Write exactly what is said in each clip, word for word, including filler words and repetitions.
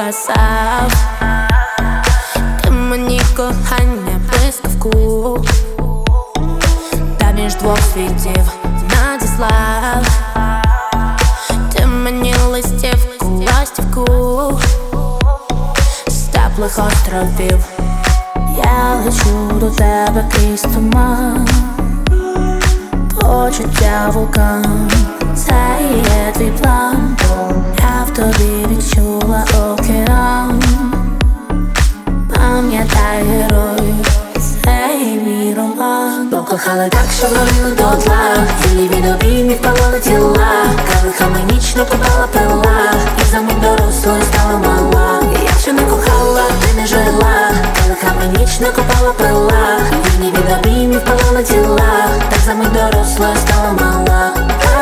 показав, ти мені кохання блискавку, та між двох світів надіслав. Ти мені листівку, ластівку з теплих островів. Я лечу до тебе крізь туман, почуття вулкан, це є твій план. Я в тобі відчула океан. Пам'ятай героїв, цей мій роман. Покохали так, що горіли дотла, тілі від обіймів палали тіла. Калихами ніч не купала пила, і за мить дорослою стала мала. Якщо не кохала, ти не жила. Калихами ніч не купала пила, тілі від обіймів палали тіла. Так за мить дорослою стала мала.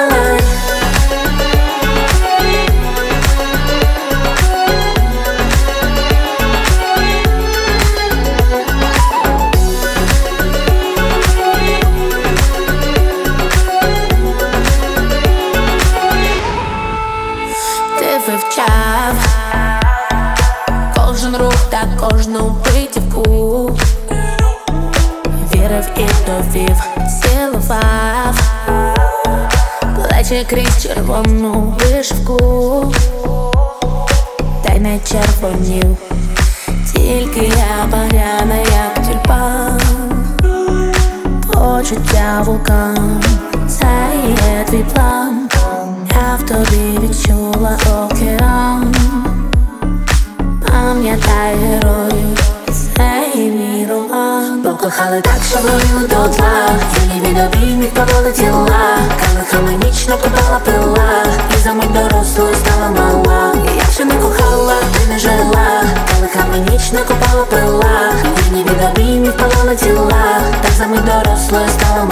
Вивчав кожен рух та кожну битівку, вірив і довів, цілував плечі крізь червону вишивку, та й не червонів, тільки я багряна, як тюльпан. Почуття вулкан, це є твій план. Я в тобі відчула океан. Пам'ятай героїв, цей мій роман. Покохали так, що горіли дотла, тілі від обіймів палали тіла. Калихами ніч не купала пила, і за мить дорослою стала мала. Якщо не кохала, ти не жила. Калихами ніч не купала пила, тілі від обіймів палали тіла. Так за мить дорослою стала мала.